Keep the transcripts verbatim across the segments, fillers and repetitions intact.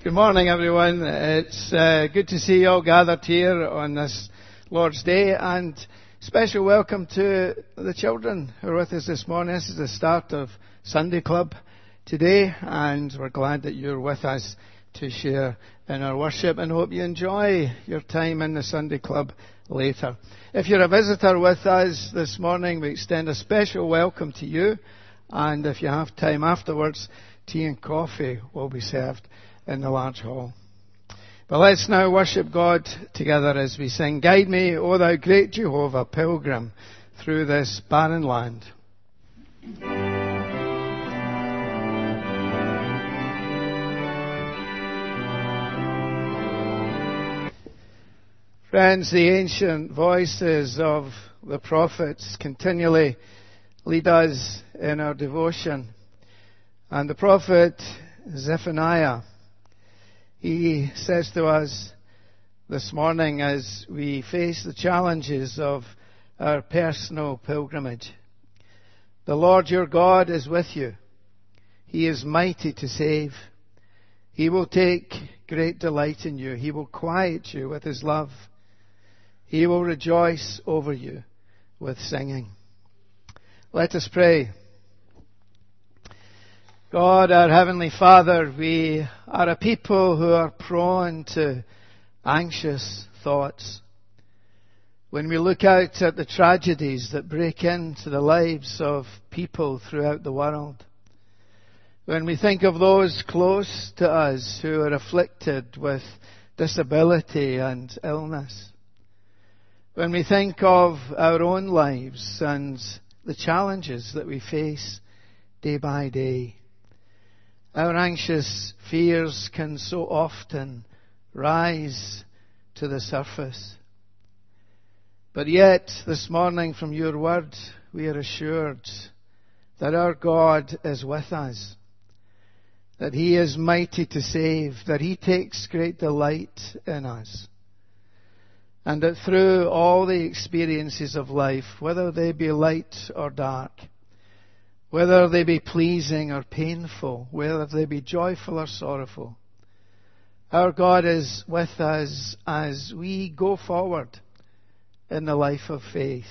Good morning, everyone. It's uh, good to see you all gathered here on this Lord's Day, and special welcome to the children who are with us this morning. This is the start of Sunday Club today, and we're glad that you're with us to share in our worship, and hope you enjoy your time in the Sunday Club later. If you're a visitor with us this morning, we extend a special welcome to you, and if you have time afterwards, tea and coffee will be served in the large hall. But let's now worship God together as we sing, "Guide me, O thou great Jehovah, pilgrim through this barren land." Friends, the ancient voices of the prophets continually lead us in our devotion. And the prophet Zephaniah, he says to us this morning as we face the challenges of our personal pilgrimage, "The Lord your God is with you. He is mighty to save. He will take great delight in you. He will quiet you with his love. He will rejoice over you with singing." Let us pray. God, our Heavenly Father, we are a people who are prone to anxious thoughts. When we look out at the tragedies that break into the lives of people throughout the world, when we think of those close to us who are afflicted with disability and illness, when we think of our own lives and the challenges that we face day by day, our anxious fears can so often rise to the surface. But yet, this morning from your word, we are assured that our God is with us, that he is mighty to save, that he takes great delight in us, and that through all the experiences of life, whether they be light or dark, whether they be pleasing or painful, whether they be joyful or sorrowful, our God is with us as we go forward in the life of faith,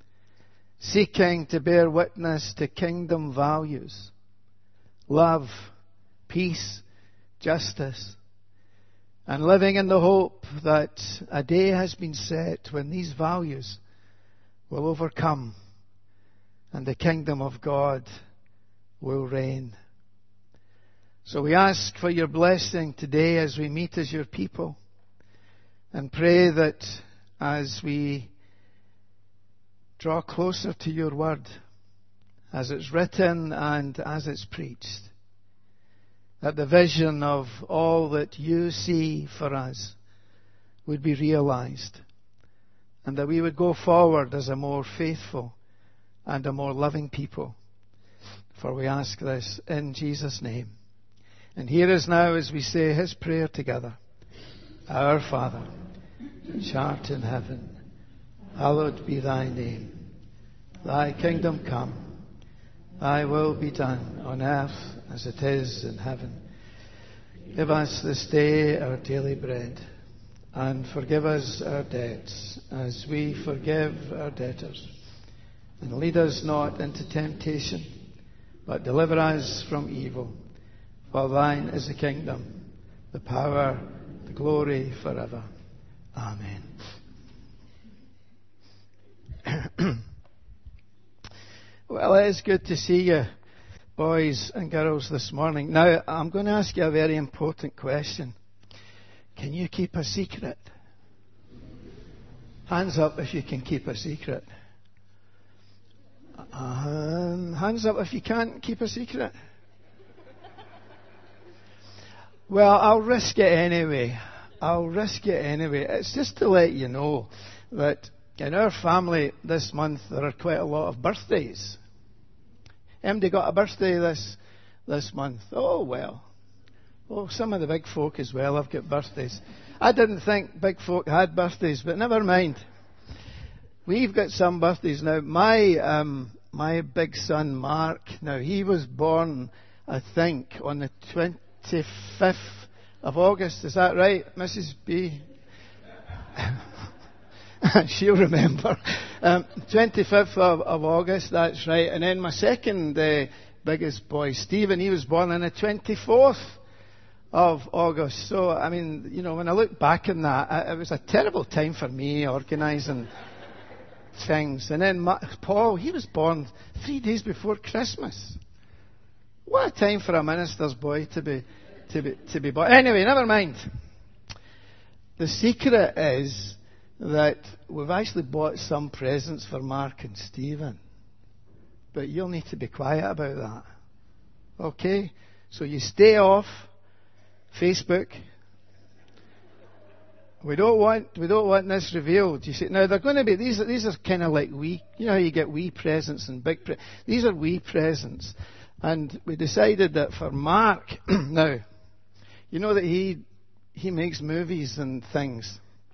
seeking to bear witness to kingdom values, love, peace, justice, and living in the hope that a day has been set when these values will overcome and the kingdom of God will reign. So we ask for your blessing today as we meet as your people, and pray that as we draw closer to your word, as it's written and as it's preached, that the vision of all that you see for us would be realized, and that we would go forward as a more faithful and a more loving people. For we ask this in Jesus' name. And hear us now as we say his prayer together. Our Father, which art in heaven, hallowed be thy name. Thy kingdom come, thy will be done on earth as it is in heaven. Give us this day our daily bread, and forgive us our debts as we forgive our debtors. And lead us not into temptation, but deliver us from evil. For thine is the kingdom, the power, the glory forever. Amen. Well, it is good to see you, boys and girls, this morning. Now, I'm going to ask you a very important question. Can you keep a secret? Hands up if you can keep a secret. Um, hands up if you can't keep a secret. Well, I'll risk it anyway. I'll risk it anyway. It's just to let you know that in our family this month there are quite a lot of birthdays. Anybody got a birthday this this month? Oh, well. Oh, some of the big folk as well have got birthdays. I didn't think big folk had birthdays, but never mind. We've got some birthdays now. My um, my big son Mark, now he was born, I think, on the twenty-fifth of August. Is that right, Missus B? She'll remember. Um, twenty-fifth of, of August, that's right. And then my second uh, biggest boy, Stephen, he was born on the twenty-fourth of August. So, I mean, you know, when I look back on that, I, it was a terrible time for me organising things. And then Ma- Paul, he was born three days before Christmas. What a time for a minister's boy to be, to be, to be born. Anyway, never mind. The secret is that we've actually bought some presents for Mark and Stephen. But you'll need to be quiet about that. Okay? So you stay off Facebook. We don't want we don't want this revealed. You see, now they're going to be these. Are, these are kind of like wee. You know how you get wee presents and big. Pre- these are wee presents, and we decided that for Mark, now, you know that he he makes movies and things.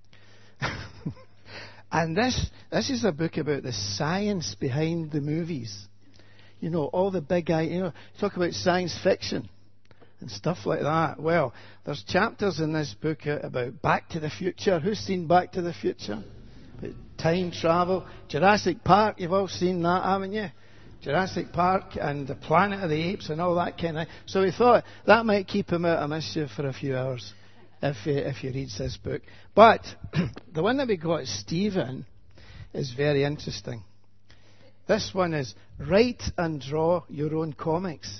And this this is a book about the science behind the movies. You know, all the big, you know, talk about science fiction and stuff like that. Well, there's chapters in this book about Back to the Future. Who's seen Back to the Future? About time travel. Jurassic Park, you've all seen that, haven't you? Jurassic Park and the Planet of the Apes and all that kind of. So we thought that might keep him out of mischief for a few hours if he, if he reads this book. But the one that we got, Stephen, is very interesting. This one is Write and Draw Your Own Comics.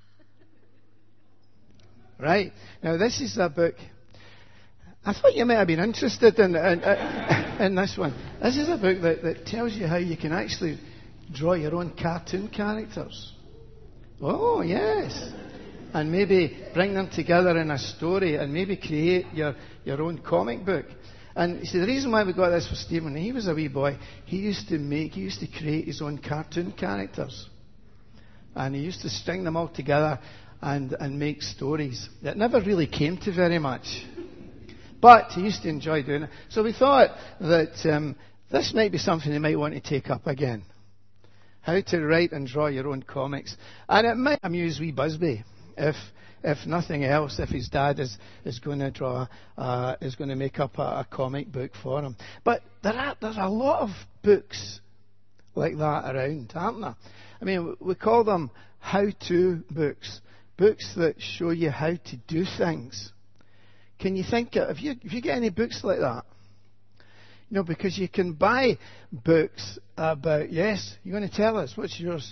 Right? Now, this is a book. I thought you might have been interested in, in, in this one. This is a book that, that tells you how you can actually draw your own cartoon characters. Oh, yes. And maybe bring them together in a story and maybe create your, your own comic book. And you see, the reason why we got this for Stephen, when he was a wee boy, he used to make, he used to create his own cartoon characters. And he used to string them all together and, and make stories. It never really came to very much. But he used to enjoy doing it. So we thought that um, this might be something you might want to take up again. How to write and draw your own comics. And it might amuse wee Busby. If if nothing else, if his dad is, is going to draw, uh, is going to make up a, a comic book for him. But there are there's a lot of books like that around, aren't there? I mean, we call them how-to books, books that show you how to do things. Can you think of, if you if you get any books like that? You know, because you can buy books about, yes, you're going to tell us, what's yours?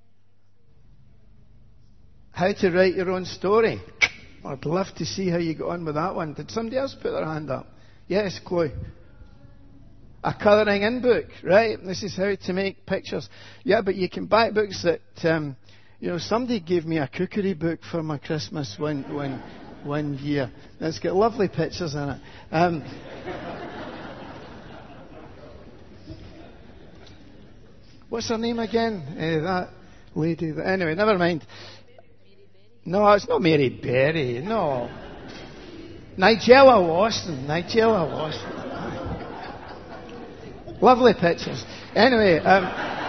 How to write your own story. I'd love to see how you got on with that one. Did somebody else put their hand up? Yes, Chloe. A colouring in book, right? This is how to make pictures. Yeah, but you can buy books that, um, you know, somebody gave me a cookery book for my Christmas one, one, one year. It's got lovely pictures in it. Um, what's her name again? Uh, that lady. Anyway, never mind. No, it's not Mary Berry. No. Nigella Lawson. Nigella Lawson. Lovely pictures. Anyway, um,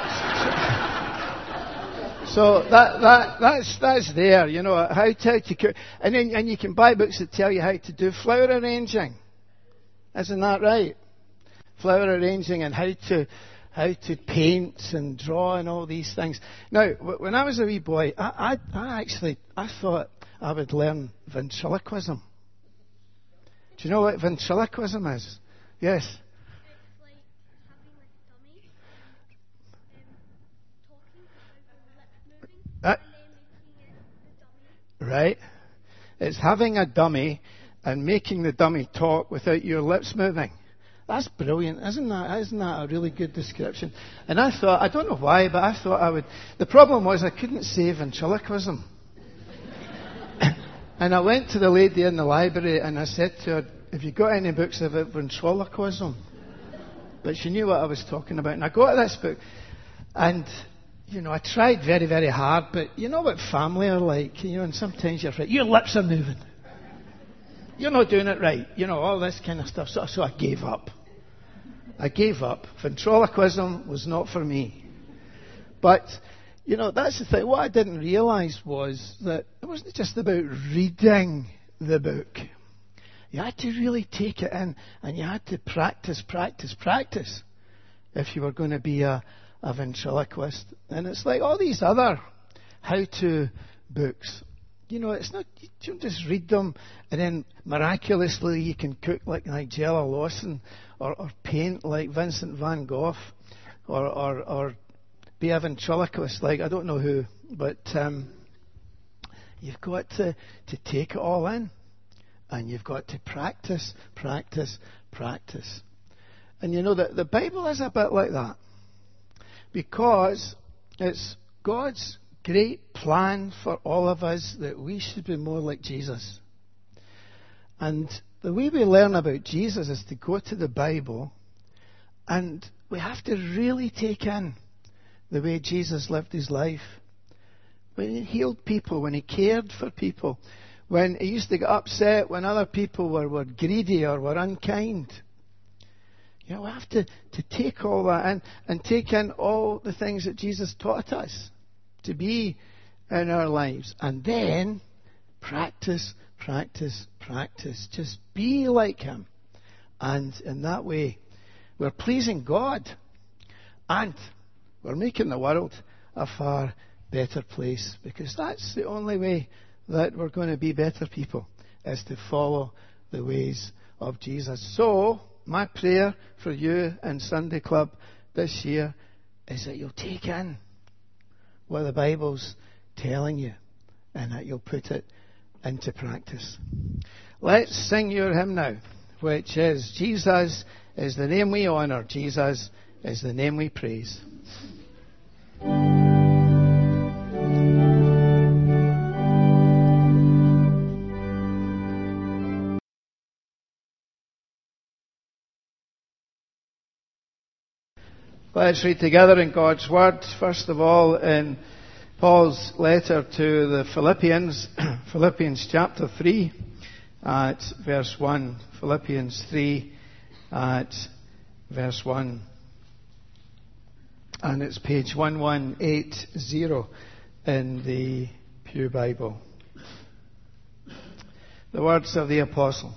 so that that that's that's there. You know how to, how to cook, and then and you can buy books that tell you how to do flower arranging. Isn't that right? Flower arranging and how to how to paint and draw and all these things. Now, when I was a wee boy, I, I, I actually I thought I would learn ventriloquism. Do you know what ventriloquism is? Yes. It's like having like a dummy, um, talking, Uh, and then making it the dummy. right. It's having a dummy and making the dummy talk without your lips moving. That's brilliant, isn't that? Isn't that a really good description? And I thought, I don't know why, but I thought I would. The problem was I couldn't say ventriloquism. And I went to the lady in the library and I said to her, have you got any books about ventriloquism? But she knew what I was talking about. And I got this book. And, you know, I tried very, very hard. But you know what family are like? You know, and sometimes you're right. Your lips are moving. You're not doing it right. You know, all this kind of stuff. So, so I gave up. I gave up. Ventriloquism was not for me. But, you know, that's the thing. What I didn't realise was that it wasn't just about reading the book. You had to really take it in, and you had to practice, practice, practice if you were going to be a, a ventriloquist. And it's like all these other how-to books. You know, it's not, you don't just read them and then miraculously you can cook like Nigella Lawson or, or paint like Vincent van Gogh or, or, or be a ventriloquist like I don't know who. But um, you've got to, to take it all in. And you've got to practice, practice, practice. And you know that the Bible is a bit like that. Because it's God's great plan for all of us that we should be more like Jesus. And the way we learn about Jesus is to go to the Bible, and we have to really take in the way Jesus lived his life. When he healed people, when he cared for people, when he used to get upset when other people were, were greedy or were unkind. You know, we have to, to take all that in and take in all the things that Jesus taught us to be in our lives. And then practice, practice, practice. Just be like him. And in that way, we're pleasing God. And we're making the world a far better place. Because that's the only way that we're going to be better people, is to follow the ways of Jesus. So, my prayer for you in Sunday Club this year is that you'll take in what the Bible's telling you and that you'll put it into practice. Let's sing your hymn now, which is Jesus is the name we honour, Jesus is the name we praise. Let's read together in God's Word, first of all in Paul's letter to the Philippians, Philippians chapter three at verse one. Philippians three at verse one. And it's page eleven eighty in the Pew Bible. The words of the Apostle.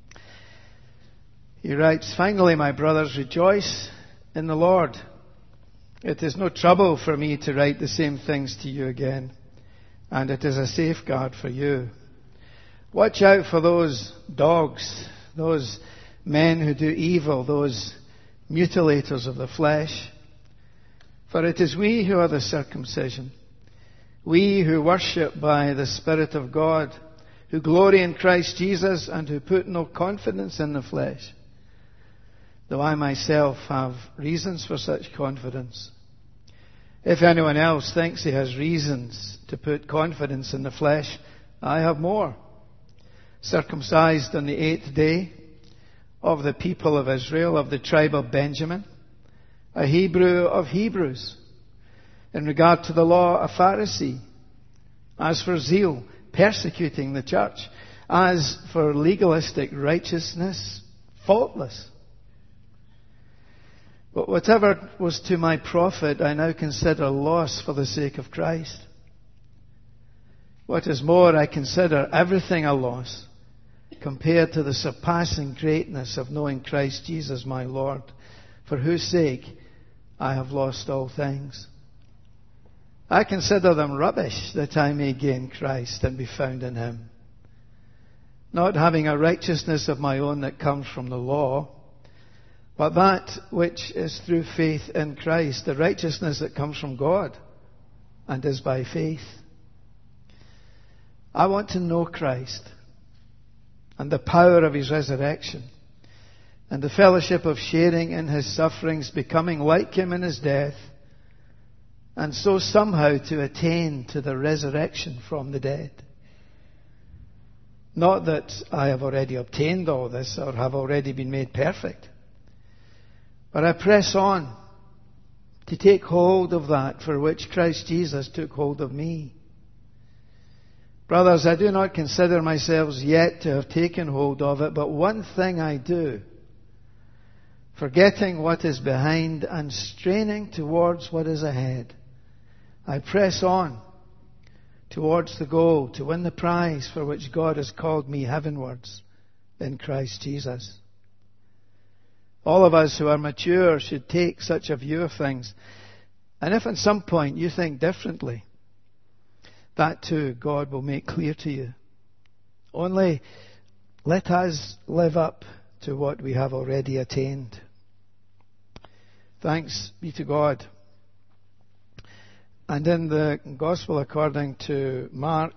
He writes, "Finally, my brothers, rejoice in the Lord. It is no trouble for me to write the same things to you again, and it is a safeguard for you. Watch out for those dogs, those men who do evil, those mutilators of the flesh. For it is we who are the circumcision, we who worship by the Spirit of God, who glory in Christ Jesus and who put no confidence in the flesh. Though I myself have reasons for such confidence. If anyone else thinks he has reasons to put confidence in the flesh, I have more. Circumcised on the eighth day, of the people of Israel, of the tribe of Benjamin, a Hebrew of Hebrews. In regard to the law, a Pharisee. As for zeal, persecuting the church. As for legalistic righteousness, faultless. But whatever was to my profit, I now consider loss for the sake of Christ. What is more, I consider everything a loss compared to the surpassing greatness of knowing Christ Jesus my Lord, for whose sake I have lost all things. I consider them rubbish that I may gain Christ and be found in him, not having a righteousness of my own that comes from the law, but that which is through faith in Christ, the righteousness that comes from God and is by faith. I want to know Christ and the power of his resurrection and the fellowship of sharing in his sufferings, becoming like him in his death, and so somehow to attain to the resurrection from the dead. Not that I have already obtained all this or have already been made perfect, but I press on to take hold of that for which Christ Jesus took hold of me. Brothers, I do not consider myself yet to have taken hold of it, but one thing I do, forgetting what is behind and straining towards what is ahead, I press on towards the goal, to win the prize for which God has called me heavenwards in Christ Jesus. All of us who are mature should take such a view of things. And if at some point you think differently, that too God will make clear to you. Only let us live up to what we have already attained. Thanks be to God. And in the Gospel according to Mark,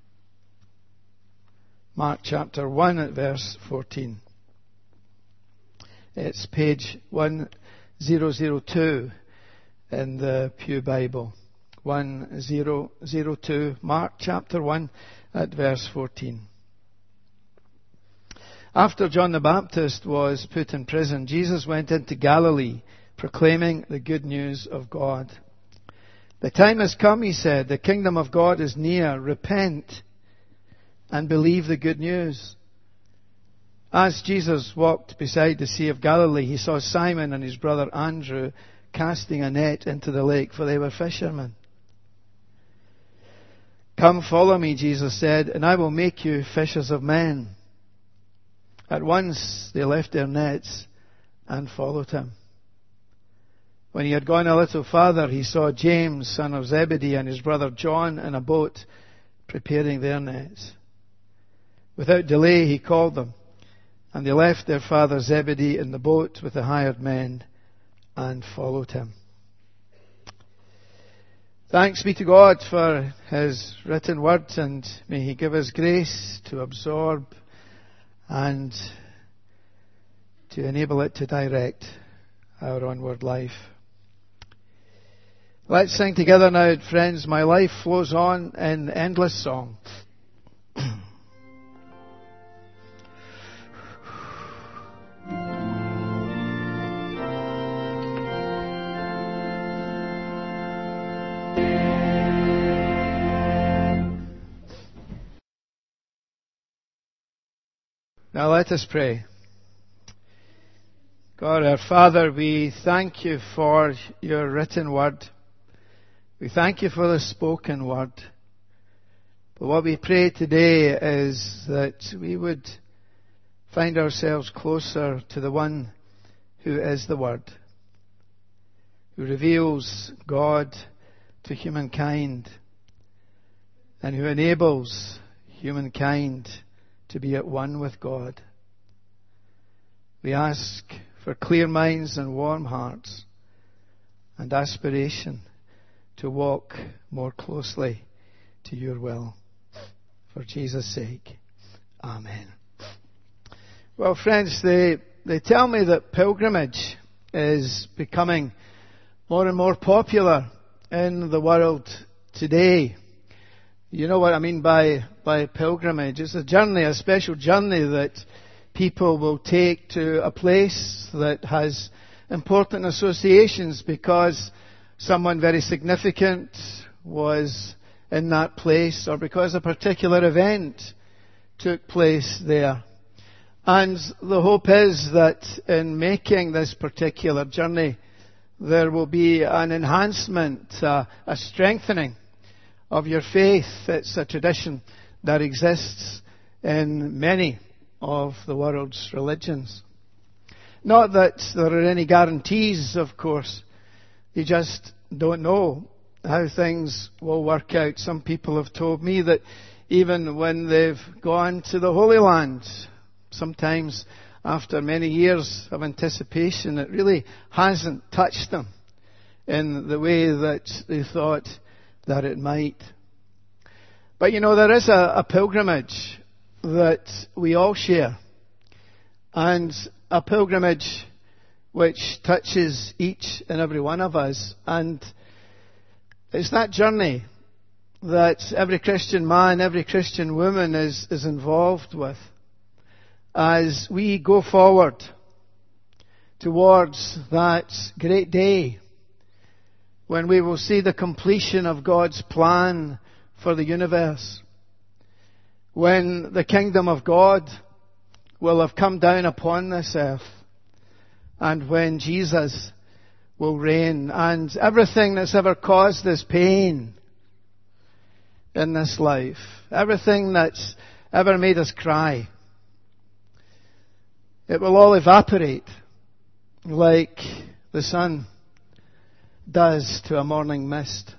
Mark chapter one at verse fourteen. It's page one thousand two in the Pew Bible. one thousand two, Mark chapter one at verse fourteen. After John the Baptist was put in prison, Jesus went into Galilee, proclaiming the good news of God. The time has come, he said, the kingdom of God is near. Repent and believe the good news. As Jesus walked beside the Sea of Galilee, he saw Simon and his brother Andrew casting a net into the lake, for they were fishermen. Come, follow me, Jesus said, and I will make you fishers of men. At once they left their nets and followed him. When he had gone a little farther, he saw James, son of Zebedee, and his brother John in a boat preparing their nets. Without delay he called them, and they left their father Zebedee in the boat with the hired men and followed him. Thanks be to God for his written word, and may he give us grace to absorb and to enable it to direct our onward life. Let's sing together now, friends. My life flows on in endless song. Now let us pray. God our Father, we thank you for your written word. We thank you for the spoken word. But what we pray today is that we would find ourselves closer to the one who is the Word, who reveals God to humankind, and who enables humankind to be at one with God. We ask for clear minds and warm hearts and aspiration to walk more closely to your will. For Jesus' sake. Amen. Well, friends, they, they tell me that pilgrimage is becoming more and more popular in the world today. You know what I mean by, by pilgrimage. It's a journey, a special journey that people will take to a place that has important associations because someone very significant was in that place, or because a particular event took place there. And the hope is that in making this particular journey, there will be an enhancement, uh, a strengthening of your faith. It's a tradition that exists in many of the world's religions. Not that there are any guarantees, of course. You just don't know how things will work out. Some people have told me that even when they've gone to the Holy Land, sometimes after many years of anticipation, it really hasn't touched them in the way that they thought that it might. But you know, there is a, a pilgrimage that we all share, and a pilgrimage which touches each and every one of us. And it's that journey that every Christian man, every Christian woman is, is involved with as we go forward towards that great day when we will see the completion of God's plan for the universe, when the kingdom of God will have come down upon this earth, and when Jesus will reign, and everything that's ever caused us pain in this life, everything that's ever made us cry, it will all evaporate like the sun does to a morning mist.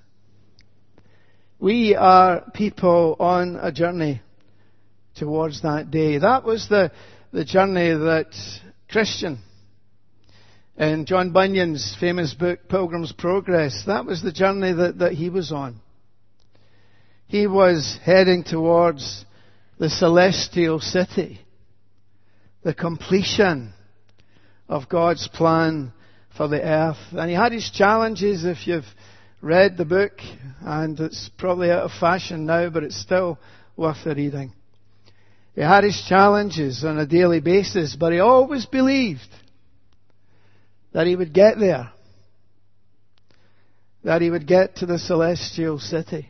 We are people on a journey towards that day. That was the, the journey that Christian, in John Bunyan's famous book, Pilgrim's Progress, that was the journey that, that he was on. He was heading towards the celestial city, the completion of God's plan for the earth. And he had his challenges, if you've read the book, and it's probably out of fashion now, but it's still worth the reading. He had his challenges on a daily basis, but he always believed that he would get there, that he would get to the celestial city.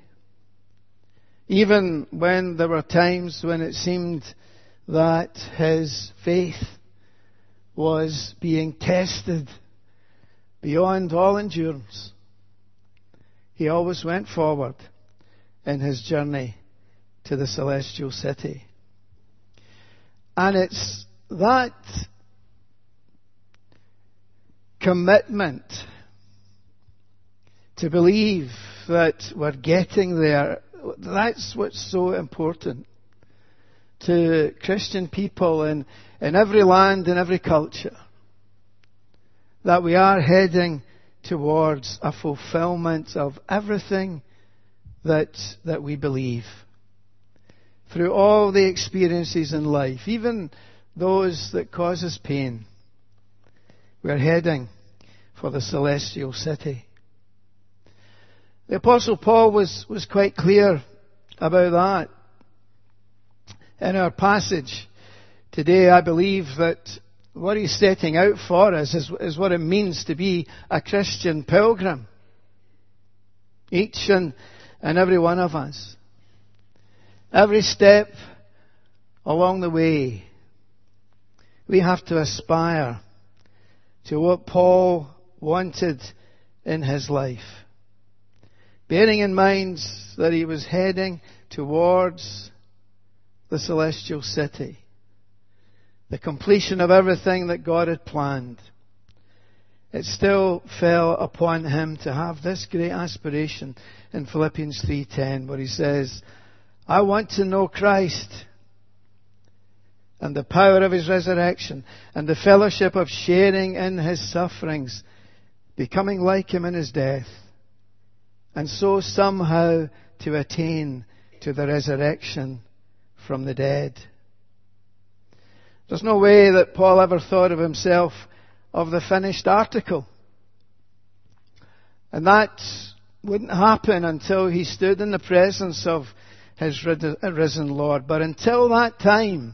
Even when there were times when it seemed that his faith was being tested beyond all endurance, he always went forward in his journey to the celestial city. And it's that commitment to believe that we're getting there, that's what's so important to Christian people in, in every land, in every culture. That we are heading towards a fulfillment of everything that, that we believe. Through all the experiences in life, even those that cause us pain, we're heading for the celestial city. The Apostle Paul was, was quite clear about that. In our passage today, I believe that what he's setting out for us is, is what it means to be a Christian pilgrim. Each and, and every one of us. Every step along the way, we have to aspire to what Paul wanted in his life. Bearing in mind that he was heading towards the celestial city. The completion of everything that God had planned. It still fell upon him to have this great aspiration in Philippians three ten, where he says, I want to know Christ and the power of his resurrection and the fellowship of sharing in his sufferings, becoming like him in his death, and so somehow to attain to the resurrection from the dead. There's no way that Paul ever thought of himself of the finished article. And that wouldn't happen until he stood in the presence of his risen Lord. But until that time,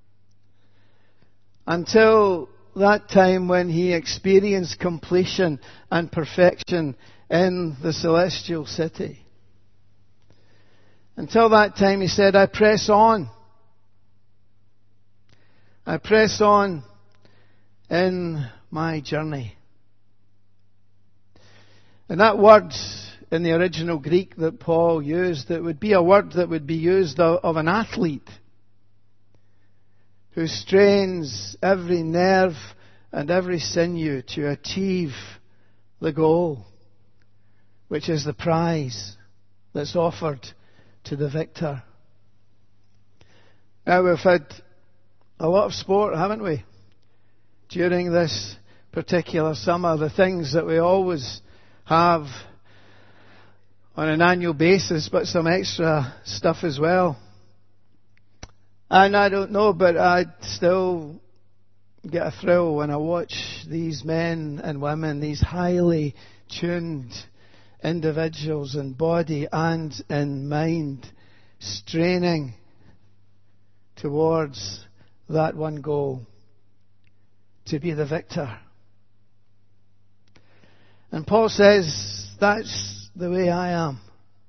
until that time when he experienced completion and perfection in the celestial city, until that time he said, I press on. I press on in my journey. And that word in the original Greek that Paul used, it would be a word that would be used of, of an athlete who strains every nerve and every sinew to achieve the goal, which is the prize that's offered to the victor. Now, we've had a lot of sport, haven't we? During this particular summer, the things that we always have on an annual basis, but some extra stuff as well. And I don't know, but I still get a thrill when I watch these men and women, these highly tuned individuals in body and in mind, straining towards that one goal, to be the victor. And Paul says, that's the way I am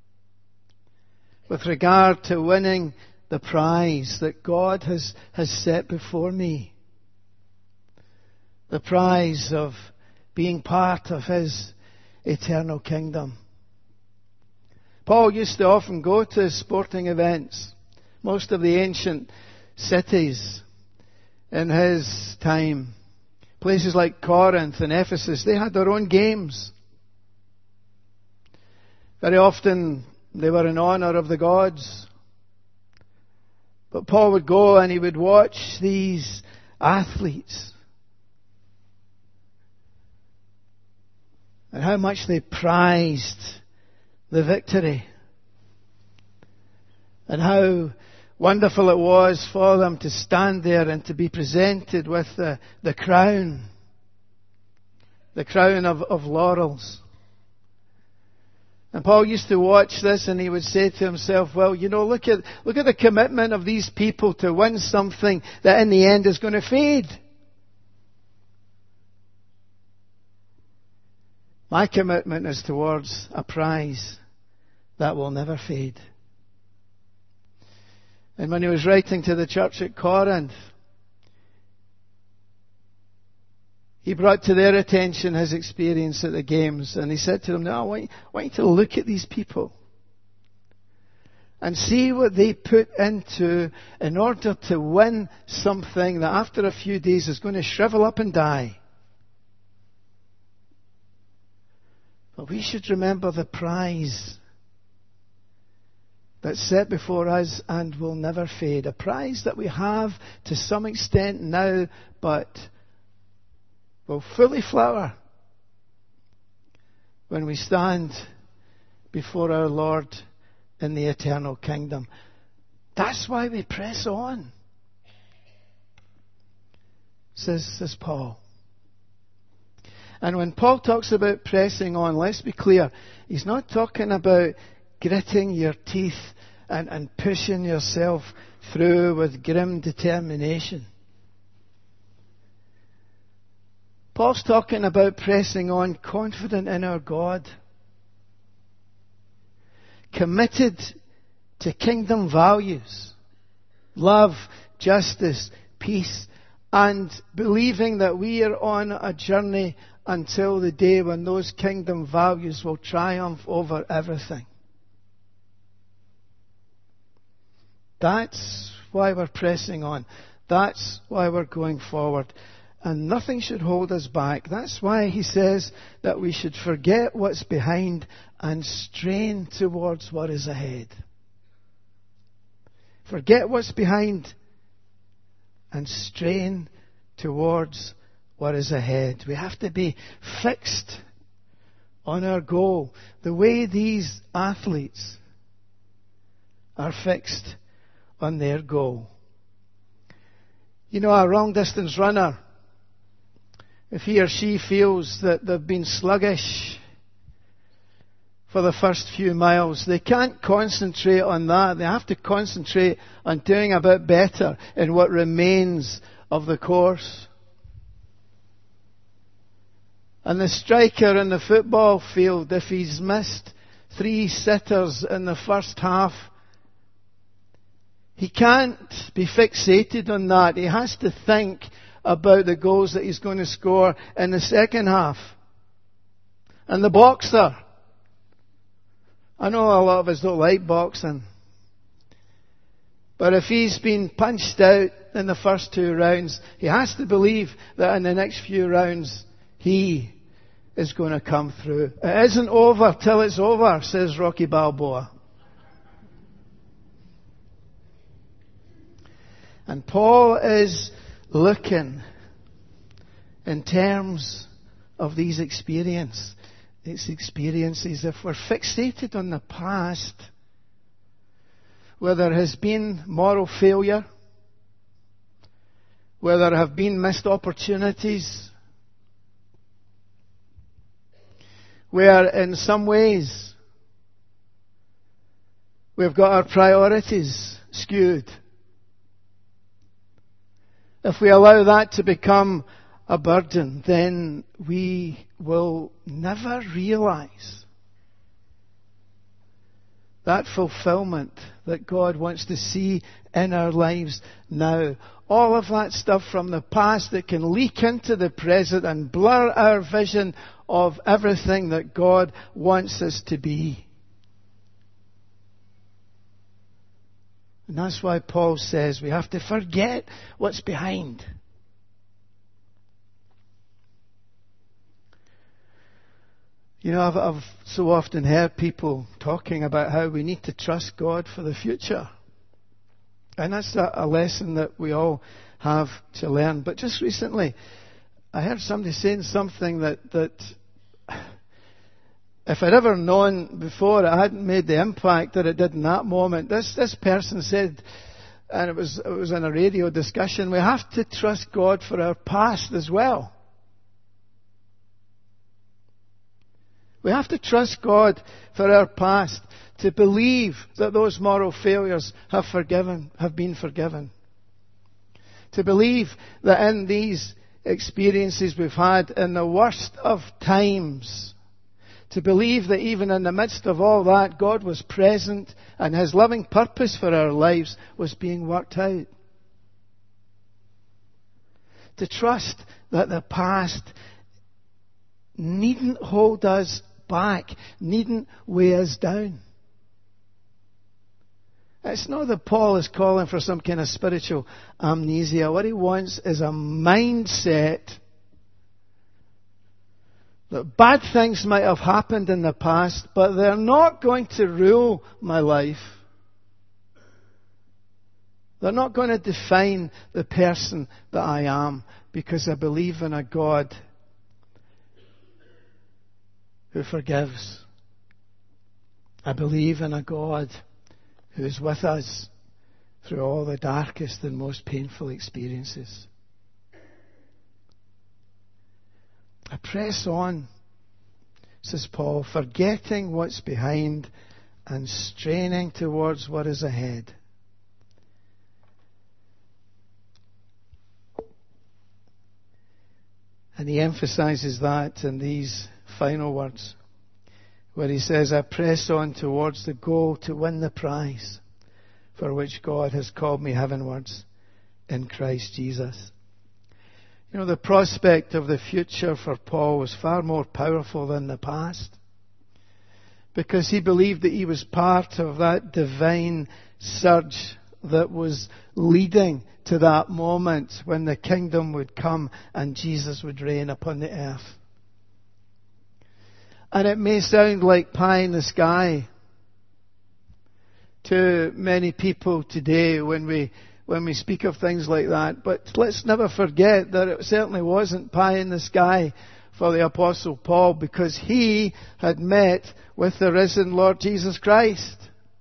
with regard to winning the prize that God has, has set before me. The prize of being part of His eternal kingdom. Paul used to often go to sporting events. Most of the ancient cities in his time, places like Corinth and Ephesus, they had their own games. Very often they were in honor of the gods. But Paul would go and he would watch these athletes and how much they prized the victory and how wonderful it was for them to stand there and to be presented with the, the crown, the crown of, of laurels. And Paul used to watch this and he would say to himself, well, you know, look at, look at the commitment of these people to win something that in the end is going to fade. My commitment is towards a prize that will never fade. And when he was writing to the church at Corinth, he brought to their attention his experience at the games. And he said to them, now I want you, I want you to look at these people and see what they put into in order to win something that after a few days is going to shrivel up and die. But we should remember the prize that's set before us and will never fade. A prize that we have to some extent now, but will fully flower when we stand before our Lord in the eternal kingdom. That's why we press on, says, says Paul. And when Paul talks about pressing on, let's be clear, he's not talking about gritting your teeth and, and pushing yourself through with grim determination. Paul's talking about pressing on confident in our God, committed to kingdom values, love, justice, peace, and believing that we are on a journey until the day when those kingdom values will triumph over everything. That's why we're pressing on. That's why we're going forward. And nothing should hold us back. That's why he says that we should forget what's behind and strain towards what is ahead. Forget what's behind and strain towards what is ahead. We have to be fixed on our goal, the way these athletes are fixed on their goal. You know, a long distance runner, if he or she feels that they've been sluggish for the first few miles, they can't concentrate on that. They have to concentrate on doing a bit better in what remains of the course. And the striker in the football field, if he's missed three sitters in the first half, he can't be fixated on that. He has to think about the goals that he's going to score in the second half. And the boxer, I know a lot of us don't like boxing, but if he's been punched out in the first two rounds, he has to believe that in the next few rounds he is going to come through. It isn't over till it's over, says Rocky Balboa. And Paul is looking in terms of these experience, these experiences. If we're fixated on the past, where there has been moral failure, where there have been missed opportunities, where in some ways we've got our priorities skewed, if we allow that to become a burden, then we will never realize that fulfillment that God wants to see in our lives now. All of that stuff from the past that can leak into the present and blur our vision of everything that God wants us to be. And that's why Paul says we have to forget what's behind. You know, I've, I've so often heard people talking about how we need to trust God for the future. And that's a, a lesson that we all have to learn. But just recently, I heard somebody saying something that, that if I'd ever known before, it hadn't made the impact that it did in that moment. This this person said, and it was it was in a radio discussion, we have to trust God for our past as well. We have to trust God for our past, to believe that those moral failures have forgiven, have been forgiven. To believe that in these experiences we've had in the worst of times, to believe that even in the midst of all that, God was present and His loving purpose for our lives was being worked out. To trust that the past needn't hold us back, needn't weigh us down. It's not that Paul is calling for some kind of spiritual amnesia. What he wants is a mindset that bad things might have happened in the past, but they're not going to rule my life. They're not going to define the person that I am, because I believe in a God who forgives. I believe in a God who is with us through all the darkest and most painful experiences. I press on, says Paul, forgetting what's behind and straining towards what is ahead. And he emphasizes that in these final words, where he says, I press on towards the goal to win the prize for which God has called me heavenwards in Christ Jesus. You know, the prospect of the future for Paul was far more powerful than the past, because he believed that he was part of that divine surge that was leading to that moment when the kingdom would come and Jesus would reign upon the earth. And it may sound like pie in the sky to many people today when we when we speak of things like that. But let's never forget that it certainly wasn't pie in the sky for the Apostle Paul, because he had met with the risen Lord Jesus Christ.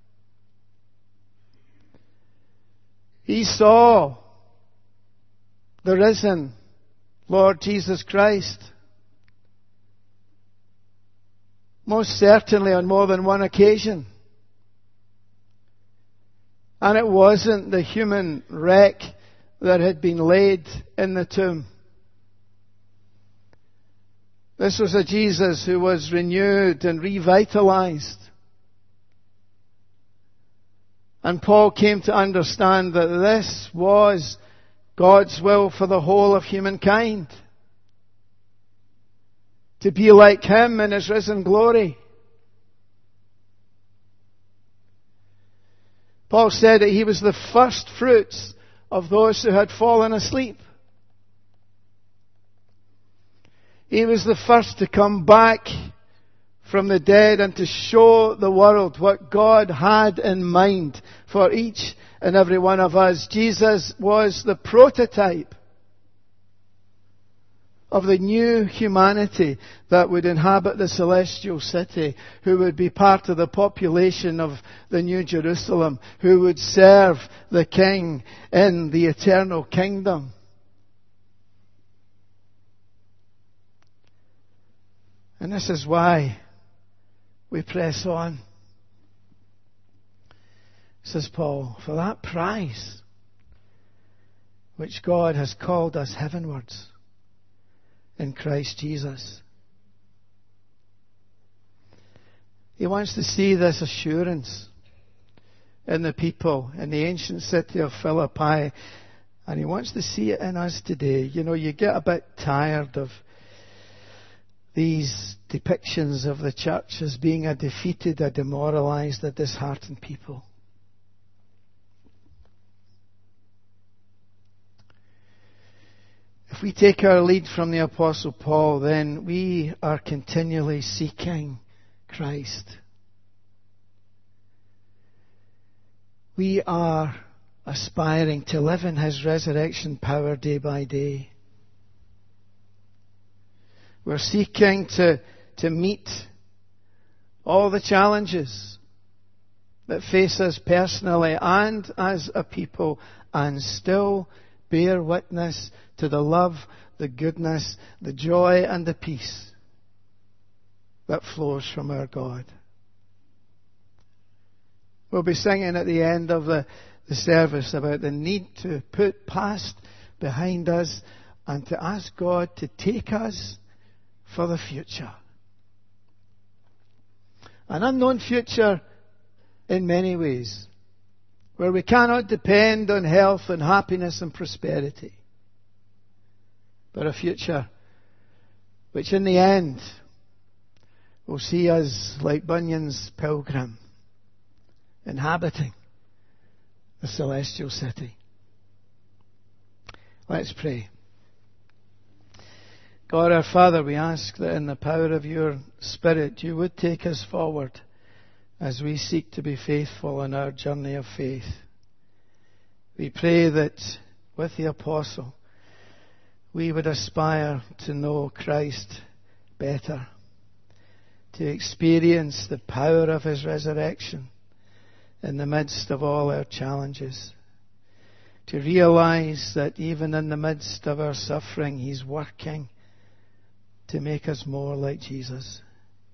He saw the risen Lord Jesus Christ. Most certainly on more than one occasion. And it wasn't the human wreck that had been laid in the tomb. This was a Jesus who was renewed and revitalized. And Paul came to understand that this was God's will for the whole of humankind. To be like Him in His risen glory. Paul said that he was the first fruits of those who had fallen asleep. He was the first to come back from the dead and to show the world what God had in mind for each and every one of us. Jesus was the prototype of the new humanity that would inhabit the celestial city, who would be part of the population of the New Jerusalem, who would serve the King in the eternal kingdom. And this is why we press on, says Paul, for that prize which God has called us heavenwards in Christ Jesus. He wants to see this assurance in the people in the ancient city of Philippi, and he wants to see it in us today. You know, you get a bit tired of these depictions of the church as being a defeated, a demoralized, a disheartened people. if we take our lead from the Apostle Paul, then we are continually seeking Christ. We are aspiring to live in His resurrection power day by day. We're seeking to, to meet all the challenges that face us personally and as a people, and still bear witness to the love, the goodness, the joy and the peace that flows from our God. We'll be singing at the end of the, the service about the need to put past behind us and to ask God to take us for the future. An unknown future in many ways, where we cannot depend on health and happiness and prosperity, but a future which in the end will see us like Bunyan's pilgrim, inhabiting the celestial city. Let's pray. God our Father, we ask that in the power of your Spirit you would take us forward as we seek to be faithful in our journey of faith. We pray that with the apostle we would aspire to know Christ better, to experience the power of His resurrection in the midst of all our challenges, to realize that even in the midst of our suffering He's working to make us more like Jesus.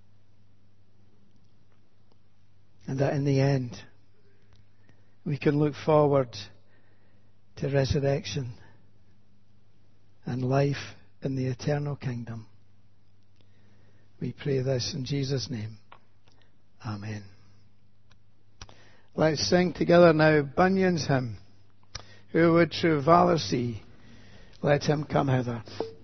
And that in the end, we can look forward to resurrection and life in the eternal kingdom. We pray this in Jesus' name. Amen. Let's sing together now Bunyan's hymn, "Who would through valour see, let him come hither."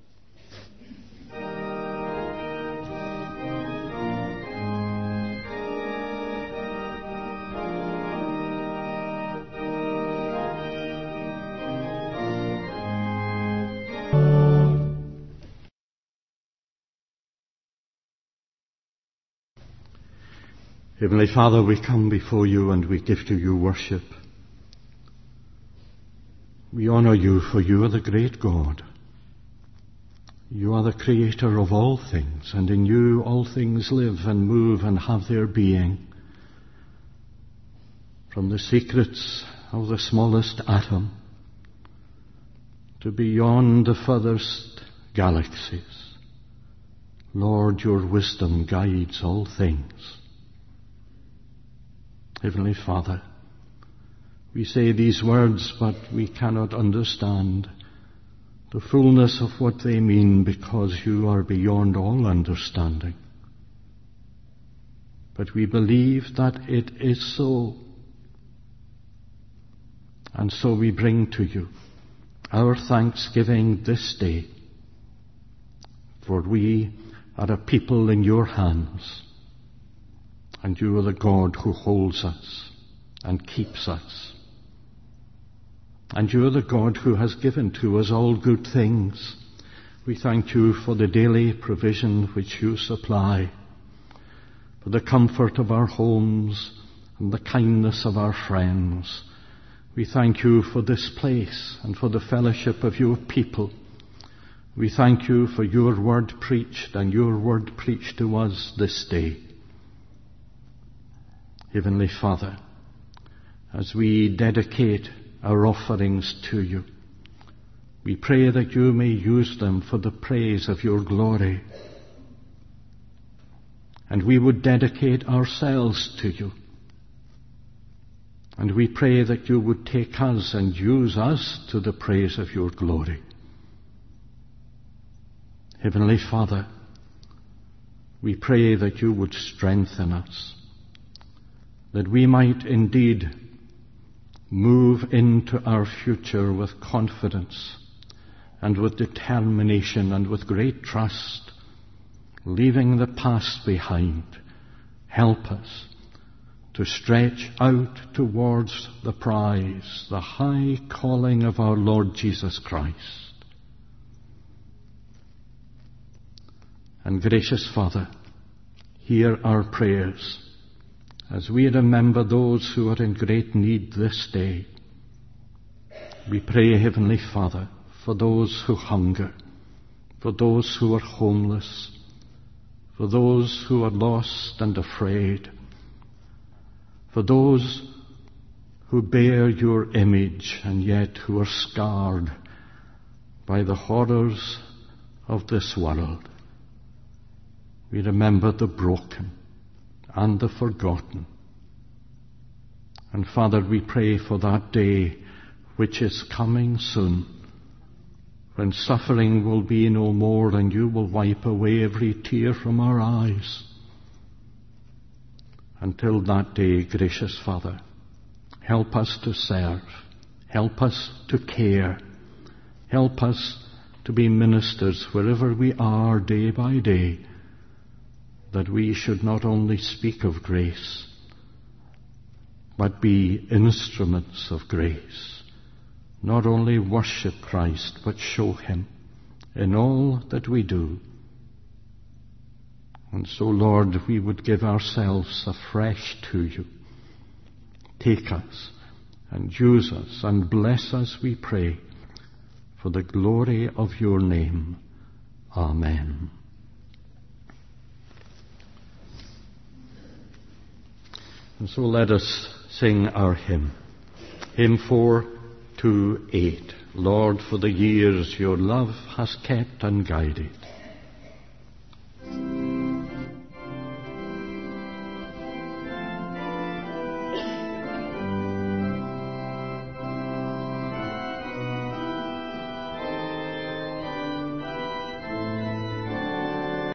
Heavenly Father, we come before you and we give to you worship. We honour you, for you are the great God. You are the creator of all things, and in you all things live and move and have their being. From the secrets of the smallest atom to beyond the furthest galaxies, Lord, your wisdom guides all things. Heavenly Father, we say these words, but we cannot understand the fullness of what they mean, because you are beyond all understanding. But we believe that it is so. And so we bring to you our thanksgiving this day, for we are a people in your hands. And you are the God who holds us and keeps us. And you are the God who has given to us all good things. We thank you for the daily provision which you supply, for the comfort of our homes and the kindness of our friends. We thank you for this place and for the fellowship of your people. We thank you for your word preached and your word preached to us this day. Heavenly Father, as we dedicate our offerings to you, we pray that you may use them for the praise of your glory. And we would dedicate ourselves to you. And we pray that you would take us and use us to the praise of your glory. Heavenly Father, we pray that you would strengthen us, that we might indeed move into our future with confidence and with determination and with great trust, leaving the past behind. Help us to stretch out towards the prize, the high calling of our Lord Jesus Christ. And gracious Father, hear our prayers as we remember those who are in great need this day. We pray, Heavenly Father, for those who hunger, for those who are homeless, for those who are lost and afraid, for those who bear your image and yet who are scarred by the horrors of this world. We remember the broken and the forgotten. And Father, we pray for that day which is coming soon, when suffering will be no more and you will wipe away every tear from our eyes. Until that day, gracious Father, help us to serve, help us to care, help us to be ministers wherever we are day by day, that we should not only speak of grace, but be instruments of grace. Not only worship Christ, but show him in all that we do. And so, Lord, we would give ourselves afresh to you. Take us and use us and bless us, we pray, for the glory of your name. Amen. And so let us sing our hymn. Hymn four two eight. Lord, for the years your love has kept and guided,